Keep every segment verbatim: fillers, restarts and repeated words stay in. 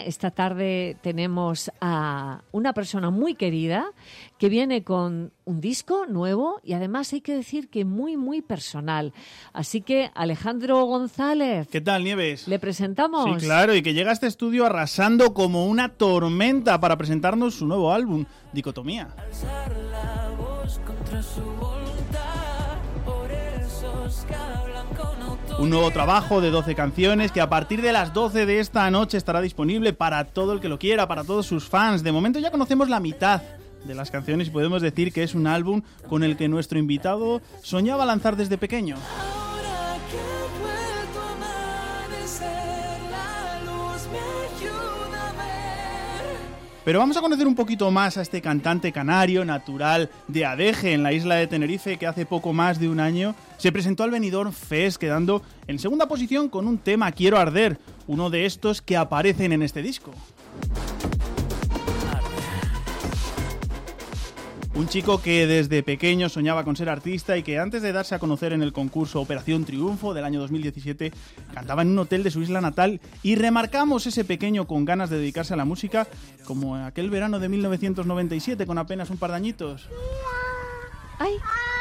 Esta tarde tenemos a una persona muy querida que viene con un disco nuevo y además hay que decir que muy, muy personal. Así que Alejandro González. ¿Qué tal, Nieves? ¿Le presentamos? Sí, claro, y que llega a este estudio arrasando como una tormenta para presentarnos su nuevo álbum, Dicotomía. Alzar la voz contra su voluntad, por esos que hablan con autoridad. Un nuevo trabajo de doce canciones que a partir de las doce de esta noche estará disponible para todo el que lo quiera, para todos sus fans. De momento ya conocemos la mitad de las canciones y podemos decir que es un álbum con el que nuestro invitado soñaba lanzar desde pequeño. Ahora que he vuelto a amanecer, la luz me ayuda a ver. Pero vamos a conocer un poquito más a este cantante canario natural de Adeje, en la isla de Tenerife, que hace poco más de un año se presentó al Benidorm Fest, quedando en segunda posición con un tema, Quiero Arder, uno de estos que aparecen en este disco. Un chico que desde pequeño soñaba con ser artista y que antes de darse a conocer en el concurso Operación Triunfo del año dos mil diecisiete cantaba en un hotel de su isla natal, y remarcamos ese pequeño con ganas de dedicarse a la música como aquel verano de mil novecientos noventa y siete con apenas un par de añitos. ¡Ay!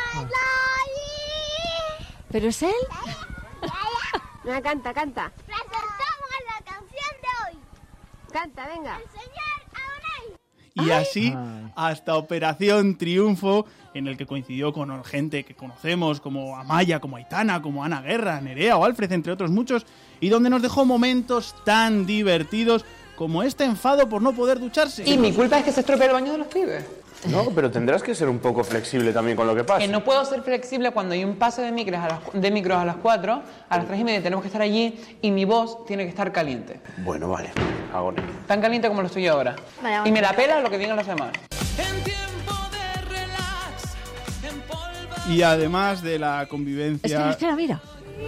¿Pero es él? No, canta, canta. Presentamos la canción de hoy. Canta, venga. El señor Agoney. Y así hasta Operación Triunfo, en el que coincidió con gente que conocemos como Amaya, como Aitana, como Ana Guerra, Nerea o Alfred, entre otros muchos, y donde nos dejó momentos tan divertidos como este enfado por no poder ducharse. Y mi culpa es que se estropea el baño de los pibes. No, pero tendrás que ser un poco flexible también con lo que pasa. Que no puedo ser flexible cuando hay un pase de micros a las, de micros a las cuatro, a las tres y media tenemos que estar allí y mi voz tiene que estar caliente. Bueno, vale, Agoney. Tan caliente como lo estoy yo ahora. Vale, y me la pela lo que digan los demás. En tiempo de relax, en polvo. Y además de la convivencia... Espera, espera, mira.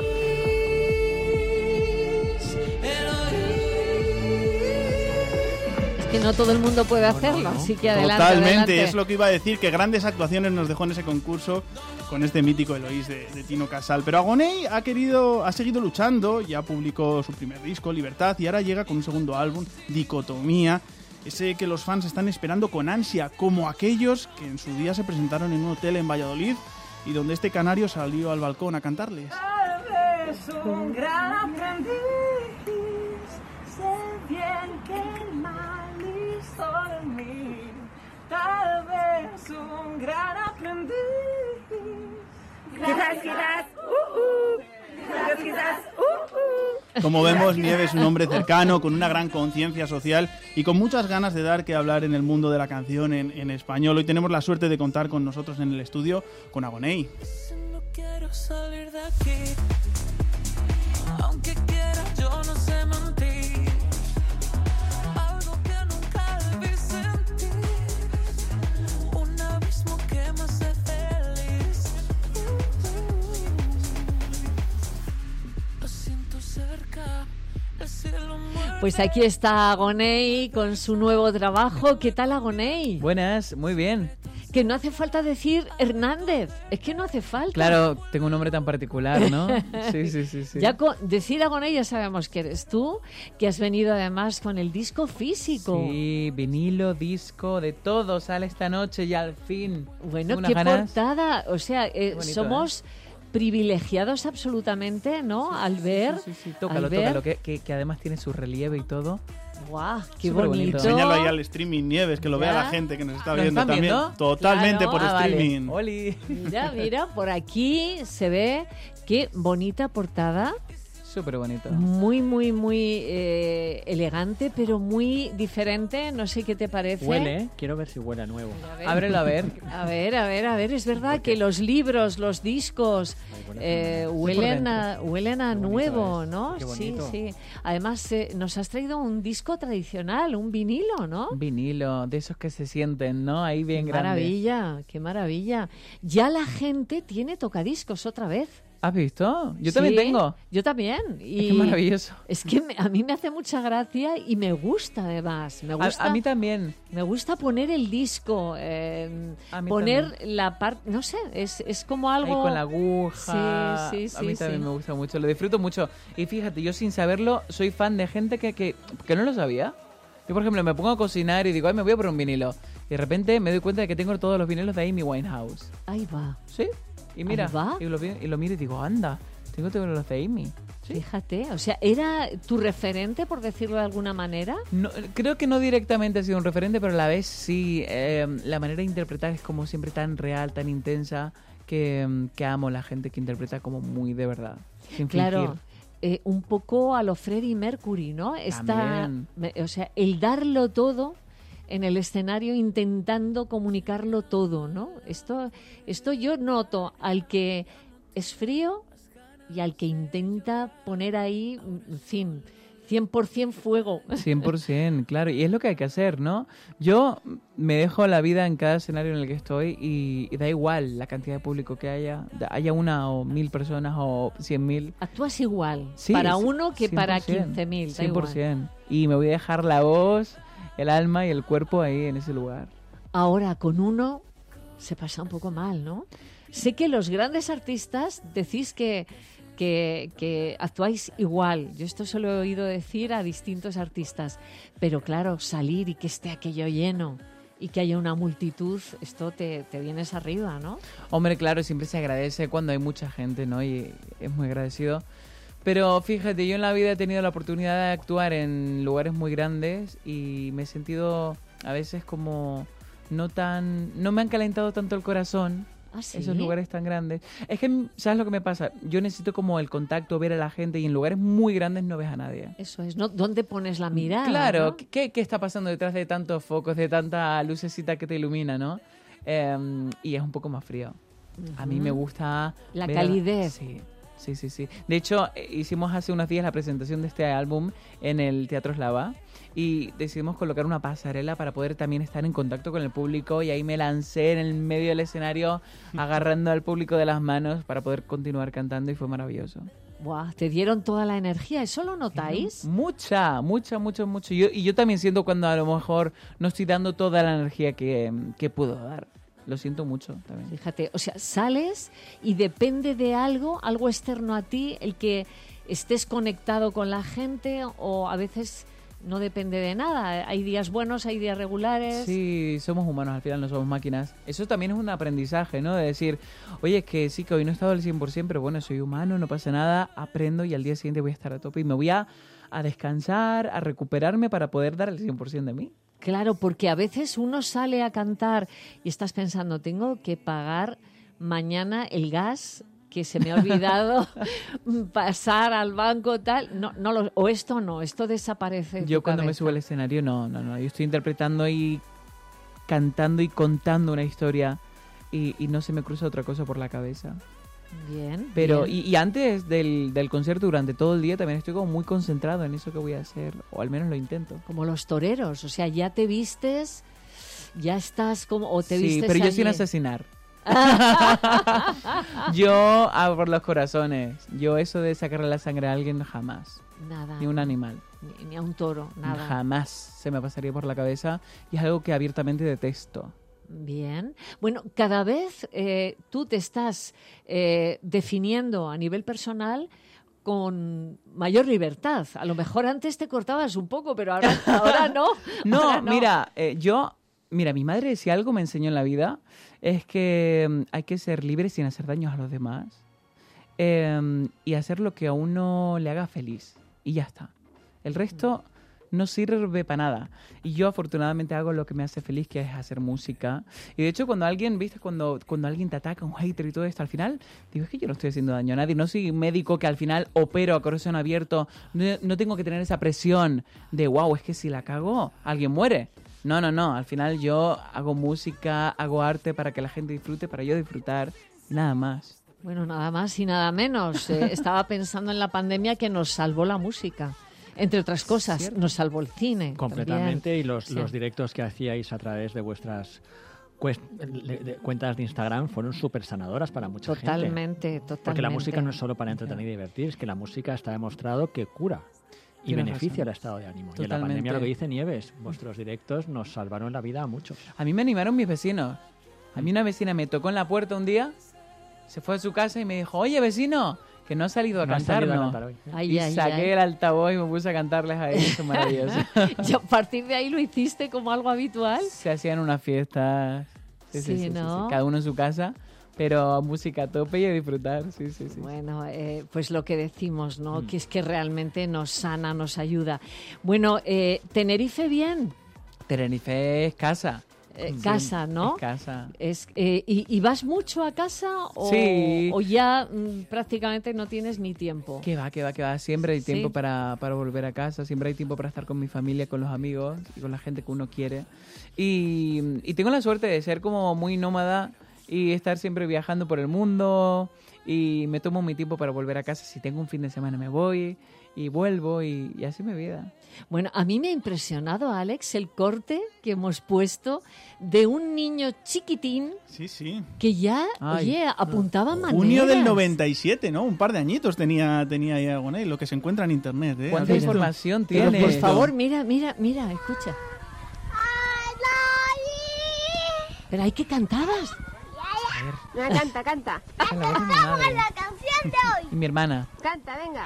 Que no todo el mundo puede hacerlo, así que adelante. Totalmente, adelante. es lo que iba a decir, que grandes actuaciones nos dejó en ese concurso con este mítico Eloís de, de Tino Casal. Pero Agoney ha querido, ha seguido luchando, ya publicó su primer disco, Libertad, y ahora llega con un segundo álbum, Dicotomía, ese que los fans están esperando con ansia, como aquellos que en su día se presentaron en un hotel en Valladolid y donde este canario salió al balcón a cantarles. Tal vez un gran aprendiz, sé bien que el mal hizo de mí. Tal vez un gran aprendiz. Quizás, quizás, uh, uh. Quizás, uh, uh. Como vemos, Nieves es un hombre cercano, con una gran conciencia social y con muchas ganas de dar que hablar en el mundo de la canción en, en español. Hoy tenemos la suerte de contar con nosotros en el estudio con Agoney. No quiero salir de aquí, aunque quiera yo no sé mentir. Algo que nunca debí sentir, un abismo que me hace feliz. Lo siento cerca, el cielo muerde. Pues aquí está Agoney con su nuevo trabajo. ¿Qué tal, Agoney? Buenas, muy bien. Que no hace falta decir Hernández, es que no hace falta. Claro, tengo un nombre tan particular, ¿no? Sí, sí, sí, sí. Ya con decir Agoney ya sabemos que eres tú, que has venido además con el disco físico. Sí, vinilo, disco, de todo sale esta noche y al fin. Bueno, Unas qué ganas. portada. O sea, eh, bonito, somos privilegiados absolutamente, ¿no? Al ver, Sí, sí, sí, tócalo, al ver. tócalo, que, que, que además tiene su relieve y todo. ¡Guau! ¡Qué Súper bonito! bonito. Enséñalo ahí al streaming, Nieves, que lo Ya. vea la gente que nos está ¿Lo viendo están también. viendo? Totalmente Claro. por Ah, vale. streaming. Oli. Mira, mira, por aquí se ve qué bonita portada. Súper bonito. Muy, muy, muy eh, elegante, pero muy diferente. No sé qué te parece. Huele, ¿eh? Quiero ver si huele a nuevo. A ver. Ábrelo a ver. A ver, a ver, a ver, es verdad que los libros, los discos eh, huelen, a, huelen a Qué bonito nuevo, es. ¿no? Qué Sí, bonito. sí. Además, eh, nos has traído un disco tradicional, un vinilo, ¿no? Un vinilo, de esos que se sienten, ¿no? Ahí bien Qué grandes. maravilla, qué maravilla. Ya la gente tiene tocadiscos otra vez. ¿Has visto? Yo Sí, también tengo. Yo también. Y Es que maravilloso. Es que me- a mí me hace mucha gracia y me gusta además. Me A, gusta, a mí también. me gusta poner el disco, eh, A mí poner también. la parte, no sé, es, es como Ahí algo... con la aguja. Sí, sí, A mí sí, también sí. me gusta mucho. Lo disfruto mucho. Y fíjate, yo sin saberlo soy fan de gente que, que, que no lo sabía. Yo, por ejemplo, me pongo a cocinar y digo, ay, me voy a por un vinilo. Y de repente me doy cuenta de que tengo todos los vinilos de Amy Winehouse. Ahí va. ¿Sí? Y mira, Ahí va. y lo, vi- y lo miro y digo, anda, tengo todos los de Amy. ¿Sí? Fíjate, o sea, ¿era tu referente, por decirlo de alguna manera? No, creo que no directamente ha sido un referente, pero a la vez sí. eh, la manera de interpretar es como siempre tan real, tan intensa, que, mm, que amo la gente que interpreta como muy de verdad. Sin Claro, fingir. eh, un poco a lo Freddie Mercury, ¿no? Esta, También. me- o sea, el darlo todo en el escenario intentando comunicarlo todo, ¿no? Esto, esto yo noto al que es frío y al que intenta poner ahí, en fin, cien por ciento fuego. cien por ciento, claro. Y es lo que hay que hacer, ¿no? Yo me dejo la vida en cada escenario en el que estoy y, y da igual la cantidad de público que haya, da- haya una o mil personas o cien mil. Actúas igual Sí, para sí, uno que para cien por ciento, quince mil. cien por ciento. Y me voy a dejar la voz, el alma y el cuerpo ahí en ese lugar. Ahora, con uno se pasa un poco mal, ¿no? Sé que los grandes artistas decís que, que, que actuáis igual. Yo esto se lo he oído decir a distintos artistas. Pero claro, salir y que esté aquello lleno y que haya una multitud, esto te, te vienes arriba, ¿no? Hombre, claro, siempre se agradece cuando hay mucha gente, ¿no? Y es muy agradecido. Pero fíjate, yo en la vida he tenido la oportunidad de actuar en lugares muy grandes y me he sentido a veces como no tan... No me han calentado tanto el corazón ¿Ah, sí? esos lugares tan grandes. Es que, ¿sabes lo que me pasa? Yo necesito como el contacto, ver a la gente y en lugares muy grandes no ves a nadie. Eso es, ¿no? ¿Dónde pones la mirada? Claro, ¿no? ¿qué, ¿qué está pasando detrás de tantos focos, de tanta lucecita que te ilumina, no? Em, y es un poco más frío. A mí me gusta... La ver a- calidez. Sí, sí, sí, sí. De hecho, eh, hicimos hace unos días la presentación de este álbum en el Teatro Eslava y decidimos colocar una pasarela para poder también estar en contacto con el público y ahí me lancé en el medio del escenario agarrando al público de las manos para poder continuar cantando y fue maravilloso. Buah, te dieron toda la energía, ¿eso lo notáis? Mucha, mucha, mucho, mucho. Yo, y yo también siento cuando a lo mejor no estoy dando toda la energía que, que puedo dar. Lo siento mucho también. Fíjate, o sea, sales y depende de algo, algo externo a ti, el que estés conectado con la gente o a veces no depende de nada. Hay días buenos, hay días regulares. Sí, somos humanos, al final no somos máquinas. Eso también es un aprendizaje, ¿no? De decir, oye, es que sí, que hoy no he estado al cien por ciento, pero bueno, soy humano, no pasa nada, aprendo y al día siguiente voy a estar a tope y me voy a, a descansar, a recuperarme para poder dar el cien por ciento de mí. Claro, porque a veces uno sale a cantar y estás pensando, tengo que pagar mañana el gas que se me ha olvidado pasar al banco tal, no, no lo, o esto no, esto desaparece. de Yo tu cuando me cabeza. subo al escenario, no, no, no. Yo estoy interpretando y cantando y contando una historia y, y no se me cruza otra cosa por la cabeza. Bien. Pero, bien. y, y antes del, del concierto, durante todo el día, también estoy como muy concentrado en eso que voy a hacer, o al menos lo intento. Como los toreros, o sea, ya te vistes, ya estás como, o te Sí, vistes pero yo allí. sin asesinar. Yo hago por los corazones. Yo eso de sacarle la sangre a alguien, jamás. Nada. Ni un animal. Ni, ni a un toro, nada. Jamás se me pasaría por la cabeza y es algo que abiertamente detesto. Bien. Bueno, cada vez eh, tú te estás eh, definiendo a nivel personal con mayor libertad. A lo mejor antes te cortabas un poco, pero ahora, ahora no. No, Ahora mira, eh, yo, mira, mi madre si algo me enseñó en la vida es que mm, hay que ser libre sin hacer daños a los demás eh, y hacer lo que a uno le haga feliz y ya está. El resto no sirve para nada. Y yo afortunadamente hago lo que me hace feliz, que es hacer música. Y de hecho cuando alguien, viste, cuando, cuando alguien te ataca, un hater y todo esto, al final, digo, es que yo no estoy haciendo daño a nadie. No soy médico que al final opero a corazón abierto. No, no tengo que tener esa presión de, wow, es que si la cago, alguien muere. No, no, no. Al final yo hago música, hago arte para que la gente disfrute, para yo disfrutar, nada más. Bueno, nada más y nada menos. Eh, estaba pensando en la pandemia que nos salvó la música. Entre otras cosas, Cierto. nos salvó el cine. Completamente, también. y los, Sí. los directos que hacíais a través de vuestras cuest- de- de- cuentas de Instagram fueron súper sanadoras para mucha gente. Totalmente, totalmente. Porque la música no es solo para entretener y divertir, es que la música está demostrado que cura y Tienes beneficia razón. el estado de ánimo. Y en la Totalmente. pandemia, lo que dice Nieves, vuestros directos nos salvaron la vida a muchos. A mí me animaron mis vecinos. A mí una vecina me tocó en la puerta un día, se fue a su casa y me dijo, oye, vecino, que no has salido a No has salido a cantarnos. cantar hoy. Ay, y ay, saqué ay. el altavoz y me puse a cantarles a ellos, son maravillosos. Y a partir de ahí lo hiciste como algo habitual. Se hacían unas fiestas, sí, sí, Sí, sí, sí, ¿no? sí, cada uno en su casa, pero música a tope y a disfrutar, sí, sí, sí. Bueno, eh, pues lo que decimos, ¿no? Mm. Que es que realmente nos sana, nos ayuda. Bueno, eh, Tenerife bien, Tenerife es casa. eh, Sí, casa, ¿no? es casa. Es, eh, y, ¿Y vas mucho a casa o, Sí. o ya mm, prácticamente no tienes ni tiempo? Que va, que va, que va. Siempre hay Sí. tiempo para, para volver a casa, siempre hay tiempo para estar con mi familia, con los amigos y con la gente que uno quiere. Y, y tengo la suerte de ser como muy nómada y estar siempre viajando por el mundo y me tomo mi tiempo para volver a casa. Si tengo un fin de semana me voy y vuelvo y, y así mi vida. Bueno, a mí me ha impresionado, Alex, el corte que hemos puesto de un niño chiquitín Sí, sí. que ya, Ay. oye, apuntaba maneras. Junio del noventa y siete, ¿no? Un par de añitos tenía, tenía ahí Agoney, lo que se encuentra en internet, ¿eh? ¿Cuánta ¿Has visto? información Pero tiene? por favor, mira, mira, mira, escucha. Pero hay que cantabas. No, canta, canta. Es la voz de mi madre. La canción de hoy. Y mi hermana. Canta, venga.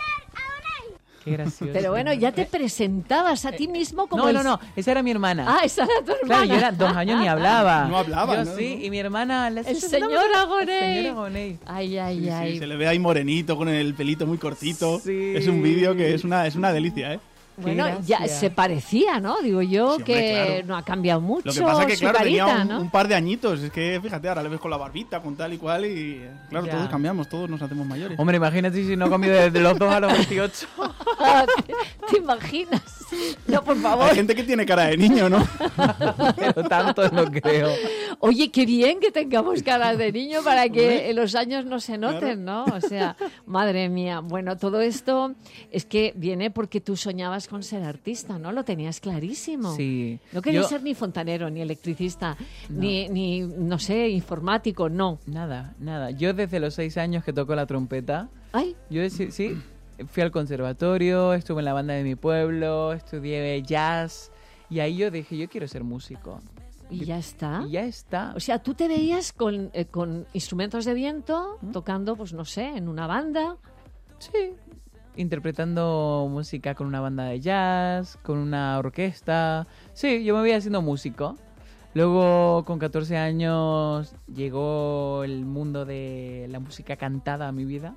Qué gracioso. Pero bueno, ya te presentabas a ti mismo como No, el- no, no. Esa era mi hermana. Ah, esa era tu hermana. Claro, yo era dos años ni hablaba. No hablaba, Yo ¿no? sí, y mi hermana... la- El señor Agoney. El señor Agoney. Ay, ay, Sí, sí, ay. se le ve ahí morenito con el pelito muy cortito. Sí. Es un vídeo que es una, es una delicia, ¿eh? Bueno, Qué ya gracia. se parecía, ¿no? Digo yo Sí, hombre, que claro. no ha cambiado mucho Lo que pasa es que, su claro, carita, tenía un, ¿no? un par de añitos. Es que, fíjate, ahora le ves con la barbita, con tal y cual. Y, claro, Ya. todos cambiamos, todos nos hacemos mayores. Hombre, imagínate si no comió desde los dos a los veintiocho. ¿Te, te imaginas? No, por favor. Hay gente que tiene cara de niño, ¿no? Pero tanto no creo. Oye, qué bien que tengamos cara de niño para que los años no se noten, ¿no? O sea, madre mía. Bueno, todo esto es que viene porque tú soñabas con ser artista, ¿no? Lo tenías clarísimo. Sí. No querías Yo- ser ni fontanero, ni electricista, ni, ni, no sé, informático, no. Nada, nada. Yo desde los seis años que toco la trompeta, Ay, yo deci- sí, fui al conservatorio, estuve en la banda de mi pueblo, estudié jazz y ahí yo dije, yo quiero ser músico. y ya está. Y ya está. O sea, tú te veías con, eh, con instrumentos de viento, tocando, pues no sé, en una banda. Sí. Interpretando música con una banda de jazz, con una orquesta. Sí, yo me veía haciendo músico. Luego, con catorce años, llegó el mundo de la música cantada a mi vida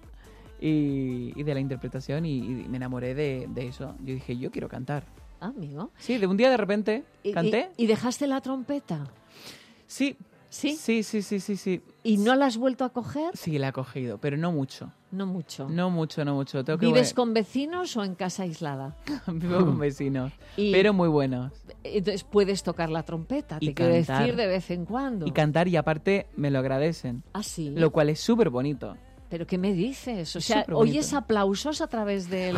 y, y de la interpretación y, y me enamoré de, de eso. Yo dije, yo quiero cantar. Ah, amigo. Sí, de un día de repente Y- canté. Y, y dejaste la trompeta? Sí. ¿Sí? Sí, sí, sí, sí, sí. ¿Y no la has vuelto a coger? Sí, la he cogido, pero no mucho. No mucho. No mucho, no mucho. Tengo que ¿Vives vol- con vecinos o en casa aislada? Vivo con vecinos, Y- pero muy buenos. Entonces puedes tocar la trompeta, Y te quiero cantar. decir, de vez en cuando. Y cantar y aparte me lo agradecen. Ah, sí. Lo cual es súper bonito. ¿Pero qué me dices? O Es sea, superbonito. oyes aplausos a través del...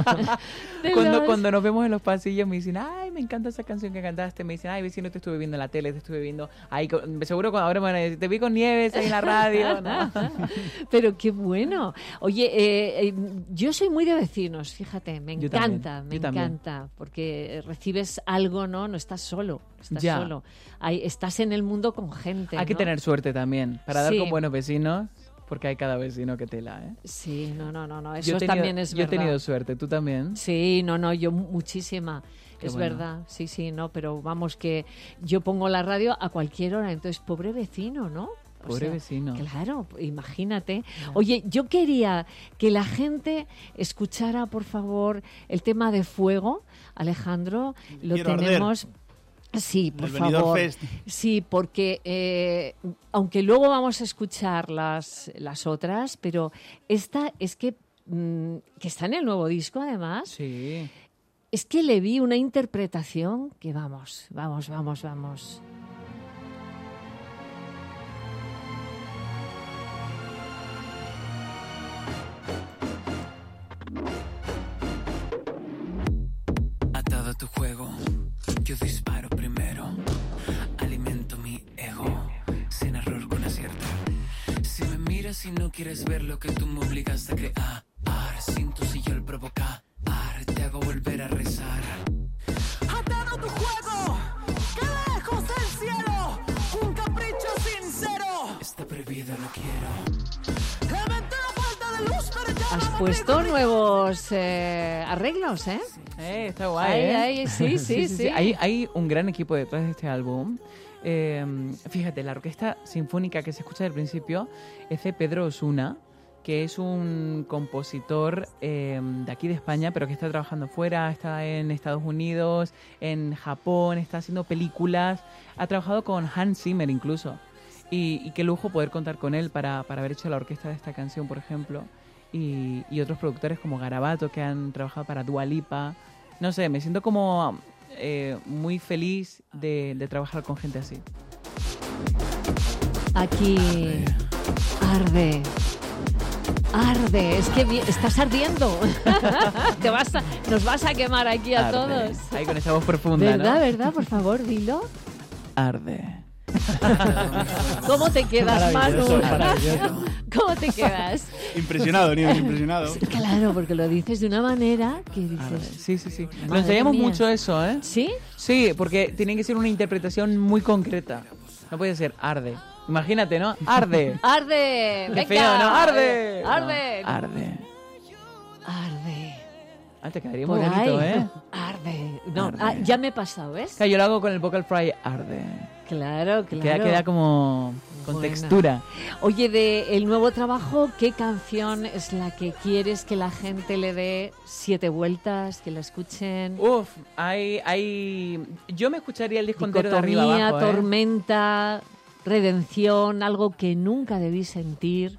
de Cuando, los- cuando nos vemos en los pasillos me dicen, ay, me encanta esa canción que cantaste. Me dicen, ay, vecino, te estuve viendo en la tele, te estuve viendo ahí. con- Seguro que ahora me van a decir, te vi con Nieves ahí en la radio. ¿no? Pero qué bueno. Oye, eh, eh, yo soy muy de vecinos, fíjate, me Yo también, encanta, me yo también. encanta, porque recibes algo, ¿no? No estás solo, estás Ya. solo. Hay- estás en el mundo con gente. Hay que ¿no? tener suerte también para dar Sí. con buenos vecinos, porque hay cada vecino que tela, ¿eh? Sí, no, no, no, no. Eso Yo he tenido- también es yo verdad. he tenido suerte, ¿tú también? Sí, no, no, yo mu- muchísima. Qué es bueno. verdad, sí, sí, no, pero vamos que yo pongo la radio a cualquier hora, entonces pobre vecino, ¿no? O Pobre vecino. Claro, imagínate. Oye, yo quería que la gente escuchara, por favor, el tema de Fuego, Alejandro. Lo Quiero arder. tenemos. Sí, por Del Benidorm favor. Fest. Sí, porque eh, aunque luego vamos a escuchar las, las otras, pero esta es que, mm, que está en el nuevo disco además, Sí. es que le vi una interpretación que vamos, vamos, vamos, vamos. Atado a tu juego, yo disparo primero. Alimento mi ego. Si no quieres ver lo que tú me obligaste a crear, sin tu si yo el provocar, te hago volver a rezar. Atado tu juego, que lejos del cielo, un capricho sincero. Está prohibido, no quiero. Lamenté la falta de luz, pero ya Has no me puesto pide- nuevos eh, arreglos, ¿eh? Eh, está guay, Ay, ¿eh? ay, sí, sí, sí. Hay, hay un gran equipo detrás de este álbum. Eh, fíjate, la orquesta sinfónica que se escucha al principio es de Pedro Osuna, que es un compositor eh, de aquí de España, pero que está trabajando fuera, está en Estados Unidos, en Japón, está haciendo películas, ha trabajado con Hans Zimmer incluso. Y, y qué lujo poder contar con él para, para haber hecho la orquesta de esta canción, por ejemplo. Y, y otros productores como Garabato, que han trabajado para Dua Lipa. No sé, me siento como eh, muy feliz de, de trabajar con gente así. Aquí arde. Arde, es que vi- estás ardiendo. Te vas a- nos vas a quemar aquí a Arde. todos. Ahí con esa voz profunda, ¿Verdad, ¿no? verdad? Por favor, dilo. Arde. ¿Cómo te quedas, Manu? Maravilloso, maravilloso. ¿Cómo te quedas? Impresionado, Nieves, impresionado. Claro, porque lo dices de una manera que Arde. dices... Sí, sí, sí. Lo Madre ensayamos mía. mucho eso, ¿eh? ¿Sí? Sí, porque tiene que ser una interpretación muy concreta. No puede ser arde. Imagínate, ¿no? Arde. ¡Arde! Qué ¡Venga! feo, ¿no? ¡Arde! ¡Arde! No, arde. Arde. Ah, te quedaría muy Por bonito, ahí. ¿eh? Arde. No, Arde. ah, ya me he pasado, ¿ves? Claro, yo lo hago con el vocal fry arde. Claro, claro. Queda, queda como con Buena. textura. Oye, de el nuevo trabajo, ¿qué canción es la que quieres que la gente le dé siete vueltas, que la escuchen? Uf, hay, hay... Yo me escucharía el disco entero de arriba Dicotomía, abajo, ¿eh? tormenta, redención, algo que nunca debí sentir,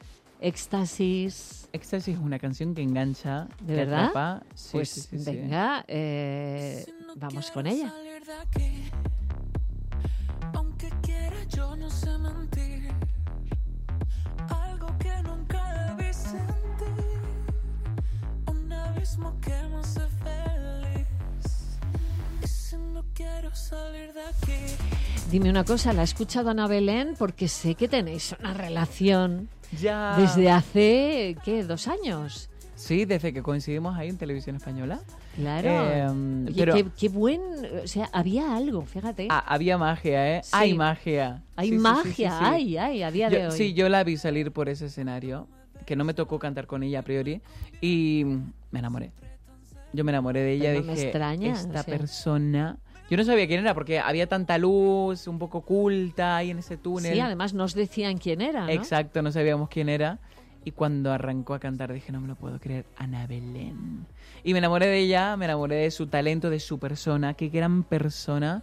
éxtasis. Éxtasis es una canción que engancha, ¿De que verdad? atrapa. Sí, Pues sí, sí, sí. venga, eh, vamos con ella. Salir de aquí, aunque quiera yo no sé mentir, algo que nunca debí sentir, un abismo que me hace feliz, y si no quiero salir de aquí. Dime una cosa, la he escuchado Ana Belén porque sé que tenéis una relación Ya. desde hace, ¿qué? ¿Dos años? Sí, desde que coincidimos ahí en Televisión Española. Claro. Eh, Oye, pero- qué, qué buen... O sea, había algo, fíjate. Ah, había magia, ¿eh? Sí. Hay magia. Hay Sí, sí, sí, magia, sí, sí. hay, hay, a día Yo- de hoy. Sí, yo la vi salir por ese escenario, que no me tocó cantar con ella a priori, y me enamoré. Yo me enamoré de ella, Pero no me dije, extraña, esta o sea. persona... Yo no sabía quién era, porque había tanta luz, un poco oculta ahí en ese túnel. Sí, además nos decían quién era, ¿no? Exacto, no sabíamos quién era. Y cuando arrancó a cantar dije, no me lo puedo creer, Ana Belén. Y me enamoré de ella, me enamoré de su talento, de su persona, qué gran persona.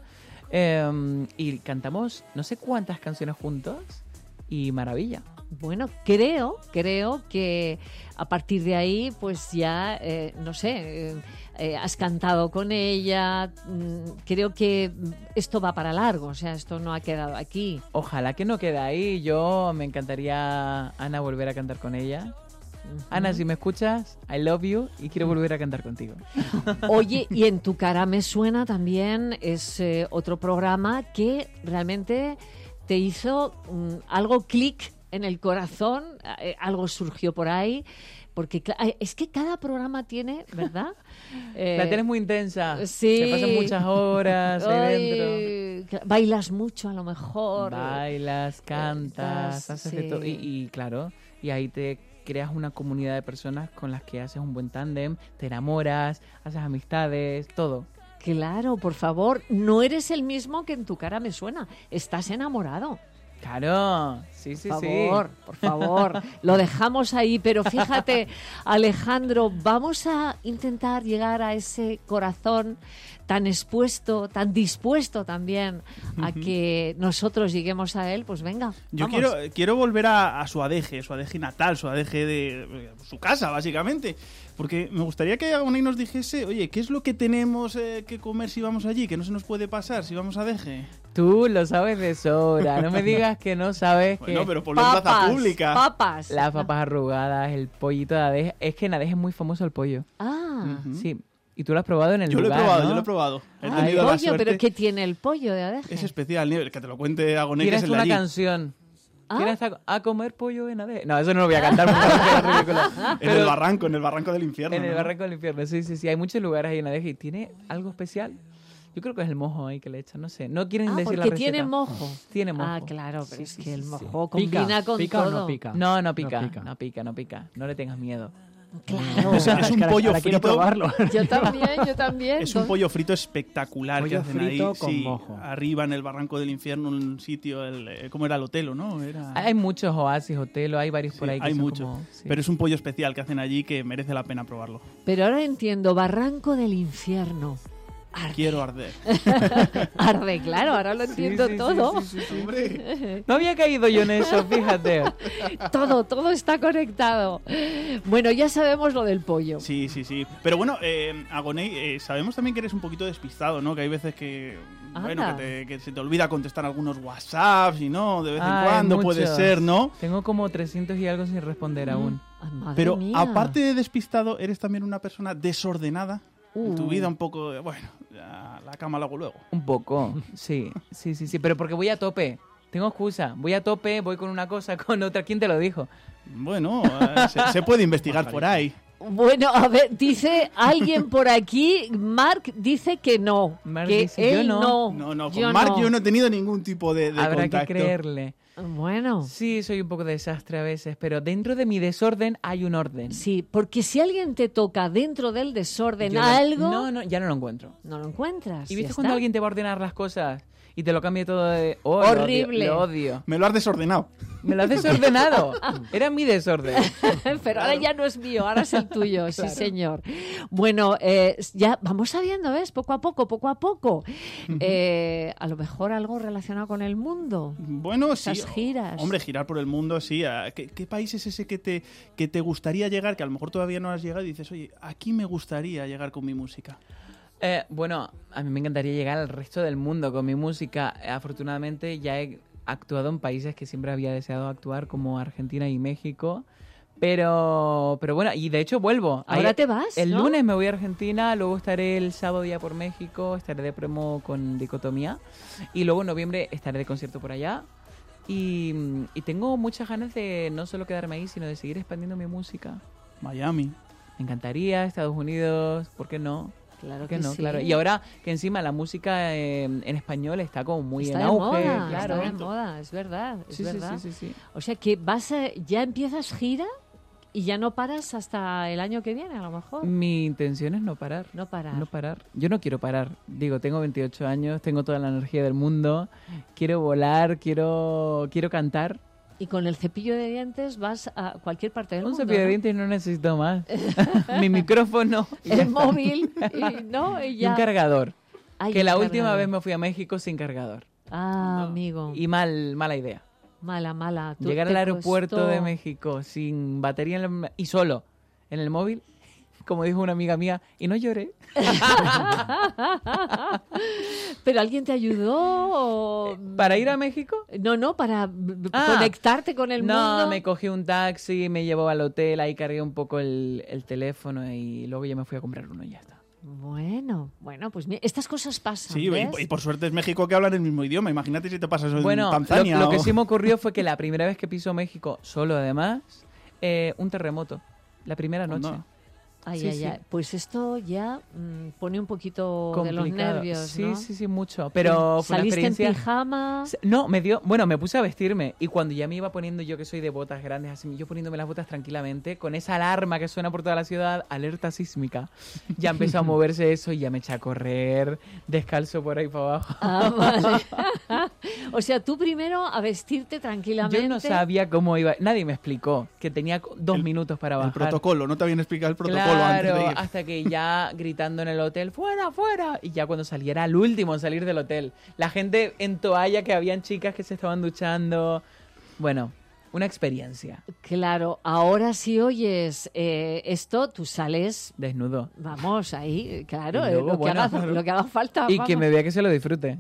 Eh, y cantamos no sé cuántas canciones juntos y maravilla. Bueno, creo, creo que a partir de ahí, pues ya, eh, no sé, eh, eh, has cantado con ella. mm, Creo que esto va para largo, o sea, esto no ha quedado aquí. Ojalá que no quede ahí. Yo me encantaría, Ana, volver a cantar con ella. Ana, si me escuchas, I love you y quiero volver a cantar contigo. Oye, y En tu cara me suena también es eh, otro programa que realmente te hizo mm, algo clic en el corazón, eh, algo surgió por ahí, porque cla- eh, es que cada programa tiene, ¿verdad? Eh, La tienes muy intensa. sí. Se pasan muchas horas ahí Ay, dentro. cla- Bailas mucho a lo mejor. Bailas, cantas, Estás- haces de sí. todo. Y, y claro, y ahí te creas una comunidad de personas con las que haces un buen tándem, te enamoras, haces amistades, todo. Claro, por favor, no eres el mismo que En tu cara me suena. Estás enamorado. Claro, sí, sí, Por sí. favor, por favor, lo dejamos ahí, pero fíjate, Alejandro, vamos a intentar llegar a ese corazón tan expuesto, tan dispuesto también a que nosotros lleguemos a él, pues venga, Yo vamos. quiero, quiero volver a, a su adeje, su adeje natal, su adeje de eh, su casa, básicamente. Porque me gustaría que Agoney nos dijese, oye, ¿qué es lo que tenemos eh, que comer si vamos allí? ¿Qué no se nos puede pasar si vamos a Adeje? Tú lo sabes de sobra, no me digas que no sabes que... Bueno, pero por la plaza Papas, pública. papas. Las papas arrugadas, el pollito de Adeje. Es que en Adeje es muy famoso el pollo. Ah, Ujú. Sí. Y tú lo has probado en el Yo lo he lugar, probado, ¿no? yo lo he probado. He Ay, tenido la pollo, suerte. pero ¿qué tiene el pollo de Adeje? Es especial, Nieves, que te lo cuente Agoney, que Tienes es el tú de una allí. canción. ¿Ah? ¿Quieres a, a comer pollo en Ade? No, eso no lo voy a cantar porque va a quedar ridículo. En Pero- el barranco, en el barranco del infierno. En el ¿no? barranco del infierno, sí, sí, sí. Hay muchos lugares ahí en Adeje y tiene algo especial. Yo creo que es el mojo ahí que le echan, no sé. No quieren Ah, decir la porque receta. tiene mojo. Tiene mojo. Ah, claro, pero Sí, es sí, que el sí, sí. mojo Pica, combina con pica o todo. no pica. No, no pica, No no pica. pica, no pica, no pica. No le tengas miedo. Claro. Es, es un que ahora- pollo ahora quiero frito. probarlo. Yo también, yo también. Es un Don- pollo frito espectacular que Pollo hacen frito ahí. con sí, mojo. arriba en el barranco del infierno, un sitio, el, eh, ¿cómo era el Otelo, no? Era... Hay muchos oasis, hotelos, hay varios por Sí, ahí que hay son mucho. como- sí. Pero es un pollo especial que hacen allí que merece la pena probarlo. Pero ahora entiendo, barranco del infierno. Arde. Quiero arder. Arde, claro, ahora lo entiendo sí, sí, todo. sí, sí, sí. Hombre. No había caído yo en eso, fíjate. Todo, todo está conectado. Bueno, ya sabemos lo del pollo. Sí, sí, sí. Pero bueno, eh, Agoney, eh, sabemos también que eres un poquito despistado, ¿no? Que hay veces que, bueno, Anda. que, te- que se te olvida contestar algunos WhatsApps y no, de vez en Ay, cuando puede muchos. ser, ¿no? Tengo como trescientos y algo sin responder aún. Ay, madre Pero mía. aparte de despistado, eres también una persona desordenada. En tu Uh. vida un poco, de, bueno, ya, la cama la hago luego. Un poco, sí, sí, sí, sí. Pero porque voy a tope. Tengo excusa. Voy a tope, voy con una cosa, con otra. ¿Quién te lo dijo? Bueno, eh, se, se puede investigar por ahí. Bueno, a ver, dice alguien por aquí, Mark dice que no. Mark que dice, yo él no. no. No, no, con yo Mark no. yo no he tenido ningún tipo de, de Habrá contacto. que creerle. Bueno, Sí, soy un poco desastre a veces, pero dentro de mi desorden hay un orden. sí, porque si alguien te toca dentro del desorden Yo no- algo, No, no, ya no lo encuentro. no lo encuentras. ¿Y ya viste está. cuando alguien te va a ordenar las cosas y te lo cambia todo de... Oh, lo odio, Horrible. Lo odio. Me lo has desordenado. Me lo has desordenado. Era mi desorden. Pero ahora ya no es mío, ahora es el tuyo, sí señor. Bueno, eh, ya vamos sabiendo, ¿ves? Poco a poco, poco a poco. Eh, a lo mejor algo relacionado con el mundo. Bueno, sí. Esas giras. Hombre, girar por el mundo, sí. ¿A ¿Qué, qué país es ese que te, que te gustaría llegar, que a lo mejor todavía no has llegado y dices, oye, aquí me gustaría llegar con mi música? Eh, bueno, a mí me encantaría llegar al resto del mundo con mi música. Eh, Afortunadamente ya he actuado en países que siempre había deseado actuar, como Argentina y México. Pero, pero bueno, y de hecho vuelvo. Ahora Ahí- te vas, El ¿no? lunes me voy a Argentina, luego estaré el sábado ya por México, estaré de promo con Dicotomía. Y luego en noviembre estaré de concierto por allá. Y, y tengo muchas ganas de no solo quedarme ahí, sino de seguir expandiendo mi música. Miami. Me encantaría, Estados Unidos, ¿por qué no? Claro ¿Por qué que no? sí. Claro. Y ahora que encima la música eh, en español está como muy Está en de auge, moda, claro. está de moda, es verdad, es Sí, sí, verdad. sí, sí, sí. O sea que vas a- ya empiezas gira y ya no paras hasta el año que viene, a lo mejor. Mi intención es no parar. No parar. No parar. Yo no quiero parar. Digo, tengo veintiocho años, tengo toda la energía del mundo, quiero volar, quiero quiero cantar. Y con el cepillo de dientes vas a cualquier parte del Un mundo. cepillo de ¿no? dientes no necesito más. Mi micrófono. y ya El está. móvil y, ¿no? y Y ya. un cargador. Ay, que un la última cargador. vez me fui a México sin cargador. Ah, amigo. Y mal, mala idea. Mala, mala. Tú- Llegar te al aeropuerto costó- de México sin batería en el- y solo en el móvil, como dijo una amiga mía, y no lloré. ¿Pero alguien te ayudó? o- ¿Para ir a México? No, no, para b- b- Ah. conectarte con el No, mundo. me cogí un taxi, me llevó al hotel, ahí cargué un poco el, el teléfono y luego ya me fui a comprar uno y ya está. Bueno, bueno, pues mira, estas cosas pasan. Sí, y, ¿ves? y por suerte es México que hablan el mismo idioma. Imagínate si te pasa eso Bueno, en lo, Tanzania. lo que o- sí me ocurrió fue que la primera vez que piso México, solo además, eh, un terremoto. La primera noche. Anda. Ay, Sí, ay, sí. ay. Pues esto ya mm, pone un poquito de los Complicado. nervios, Sí, ¿no? sí, sí, mucho. Pero fue una ¿Saliste experiencia... en pijama? Se- No, me dio, bueno, me puse a vestirme y cuando ya me iba poniendo, yo que soy de botas grandes, así, yo poniéndome las botas tranquilamente, con esa alarma que suena por toda la ciudad, alerta sísmica, ya empezó a moverse eso y ya me eché a correr, descalzo por ahí para abajo. Ah, vale. O sea, tú primero a vestirte tranquilamente. Yo no sabía cómo iba, nadie me explicó que tenía co- dos El- minutos para El bajar. protocolo, no te habían explicado el protocolo Claro, antes de ir. hasta que ya gritando en el hotel, fuera, fuera. Y ya cuando salí era el último en salir del hotel. La gente en toalla, que habían chicas que se estaban duchando. Bueno, una experiencia. Claro, ahora si oyes eh, esto, tú sales, Desnudo. vamos, ahí, claro, Y eh, luego, lo, que bueno, haga, lo que haga falta. Y vamos. que me vea que se lo disfrute.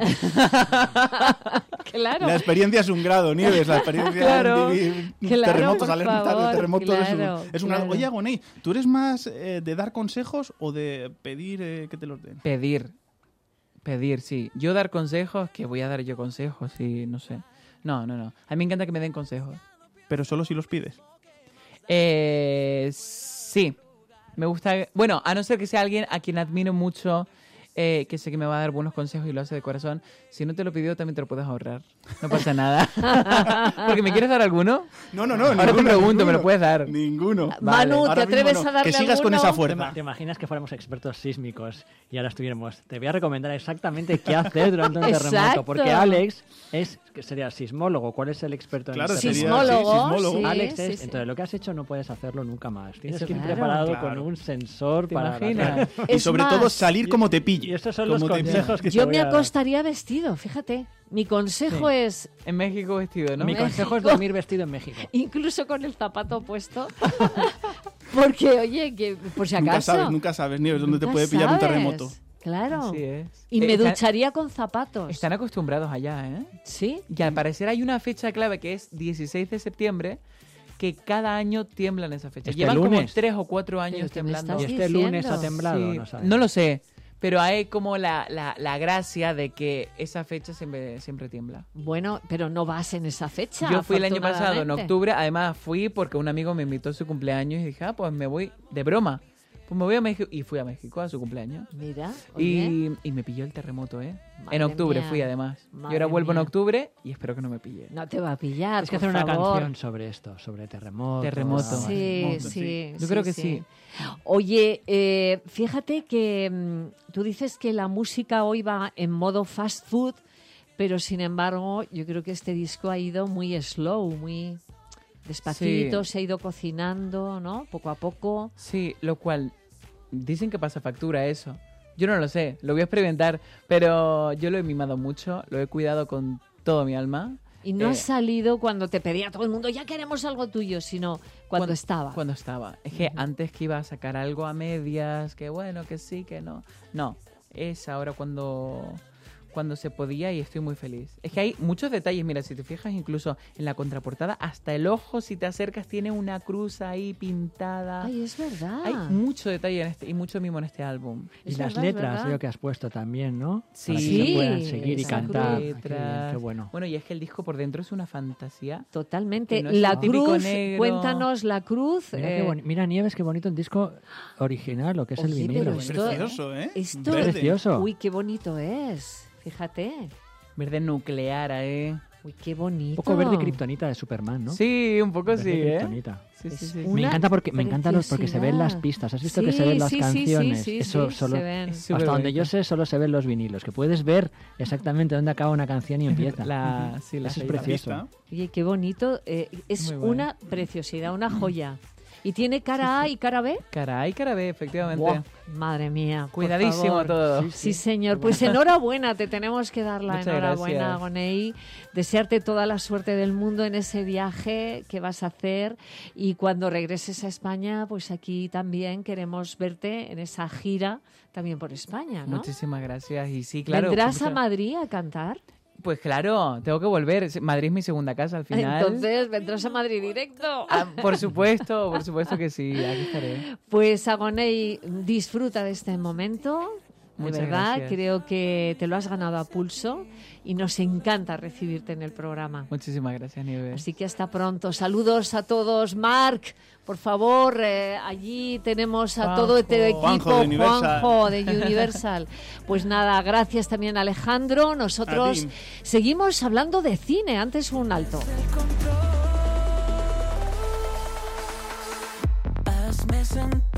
Claro. La experiencia es un grado, Nieves. La experiencia Claro. de vivir un Claro, terremotos, por alertas de favor, terremotos es un- claro, es un, grado. claro. Oye, Agoney, ¿tú eres más eh, de dar consejos o de pedir eh, que te los den? Pedir. Pedir, sí. Yo dar consejos, que voy a dar yo consejos, sí, no sé. No, no, no. A mí me encanta que me den consejos. Pero solo si los pides. Eh, sí. Me gusta... Bueno, a no ser que sea alguien a quien admiro mucho, eh, que sé que me va a dar buenos consejos y lo hace de corazón. Si no te lo pidió, también te lo puedes ahorrar. No pasa nada. Porque ¿me quieres dar alguno? No, no, no. Ahora ninguno, te pregunto, ninguno. ¿me lo puedes dar? Ninguno. Manu, Ahora ¿te atreves mismo no. a darle Que sigas con alguno? esa ¿Te, fuerza. te imaginas que fuéramos expertos sísmicos y ahora estuviéramos? Te voy a recomendar exactamente qué hacer durante un Exacto. terremoto, porque Alex es que sería sismólogo. ¿Cuál es el experto en Claro, terremotos? sería- Sismólogo, sí, sismólogo. sí, Alex sí, es, sí. entonces lo que has hecho no puedes hacerlo nunca más. Tienes Eso que ir claro. preparado Claro. con un sensor ¿Te para... imaginas? Y Es sobre más, todo salir como te pille. Y estos son Como los te pille. consejos que te Yo voy me a dar. acostaría vestido, fíjate. Mi consejo Sí. es, En México vestido, ¿no? Mi consejo es dormir vestido en México. incluso con el zapato puesto, porque, oye, que por si acaso... Nunca sabes, nunca sabes, Nieves, dónde te nunca puede pillar un sabes. terremoto. Claro. Así es. Y Eh, me están- ducharía con zapatos. Están acostumbrados allá, ¿eh? ¿Sí? Y al parecer hay una fecha clave que es dieciséis de septiembre, que cada año tiemblan esa fecha. Este Llevan como lunes. tres o cuatro años ¿Pero qué me temblando. estás Y este lunes ha diciendo? temblado, Sí, no sabes. no lo sé, pero hay como la, la, la gracia de que esa fecha siempre, siempre tiembla. Bueno, pero no vas en esa fecha. Yo fui el año pasado, en afortunadamente. octubre, además fui porque un amigo me invitó a su cumpleaños y dije, ah, pues me voy de broma. Pues me voy a México, y fui a México a su cumpleaños. Mira, oye, Y, y me pilló el terremoto, ¿eh? Madre en octubre mía. fui, además. Y Madre ahora vuelvo mía. en octubre y espero que no me pille. no te va a pillar, Tienes que por hacer una favor. canción sobre esto, sobre terremotos. Terremoto. Sí, Terremoto, sí, Yo creo que sí. Oye, eh, fíjate que mm, tú dices que la música hoy va en modo fast food, pero sin embargo yo creo que este disco ha ido muy slow, muy despacito, Sí. se ha ido cocinando, ¿no? Poco a poco. Sí, lo cual dicen que pasa factura eso. Yo no lo sé, lo voy a experimentar, pero yo lo he mimado mucho, lo he cuidado con todo mi alma. Y no Eh, has salido cuando te pedía todo el mundo, ya queremos algo tuyo, sino cuando, estaba. Cuando estaba. Es que antes que iba a sacar algo a medias, que bueno, que sí, que no. No, es ahora cuando, cuando se podía y estoy muy feliz. Es que hay muchos detalles, mira, si te fijas incluso en la contraportada, hasta el ojo, si te acercas, tiene una cruz ahí pintada. Ay, es verdad. Hay mucho detalle en este, y mucho mimo en este álbum. Y Es las verdad, es letras verdad. veo que has puesto también, ¿no? Sí. Para que Sí, se puedan seguir y esa cantar. cruz. Ay, qué bien, qué bueno. Bueno, y es que el disco por dentro es una fantasía. Totalmente. Que no es La el típico cruz, negro. cuéntanos la cruz. Mira, qué eh, boni- Mira, Nieves, qué bonito un disco original, lo que es el Oye, vinilo. pero Es esto- precioso, ¿eh? esto- Verde. Precioso. Uy, qué bonito es. Fíjate. Verde nuclear, ¿eh? Uy, qué bonito. Un poco verde kriptonita de Superman, ¿no? Sí, un poco Verde sí, ¿eh? kriptonita. Sí, sí, Es sí. un- Me Una encanta porque me encanta los, porque se ven las preciosidad. pistas. ¿Has visto Sí, que se ven las sí, sí, sí, canciones? sí, Eso sí, solo se ven. Es súper hasta donde yo bonito. sé solo se ven los vinilos, que puedes ver exactamente dónde acaba una canción y empieza. La, sí, la Eso es serie. precioso. Pista. Oye, qué bonito. eh, es Muy bueno. una preciosidad, una joya. ¿Y tiene cara A y cara B? Cara A y cara B, efectivamente. Buah, madre mía. por Cuidadísimo favor. todo. Sí, señor. Pues enhorabuena, te tenemos que dar la Muchas enhorabuena, gracias. Gonei. Desearte toda la suerte del mundo en ese viaje que vas a hacer. Y cuando regreses a España, pues aquí también queremos verte en esa gira también por España, ¿no? Muchísimas gracias. Y sí, claro. ¿Vendrás mucha- a Madrid a cantar? Pues claro, tengo que volver. Madrid es mi segunda casa al final. Entonces, ¿vendrás a Madrid directo? Ah, por supuesto, por supuesto que sí, aquí estaré. Pues Agoney, disfruta de este momento. De Muchas verdad, gracias. creo que te lo has ganado a pulso y nos encanta recibirte en el programa. Muchísimas gracias, Nieves. Así que hasta pronto. Saludos a todos. Marc, por favor, eh, allí tenemos a todo este equipo. Juanjo de Universal. Juanjo de Universal. Pues nada, gracias también a Alejandro. Nosotros A ti. seguimos hablando de cine. Antes un alto. Hazme sentir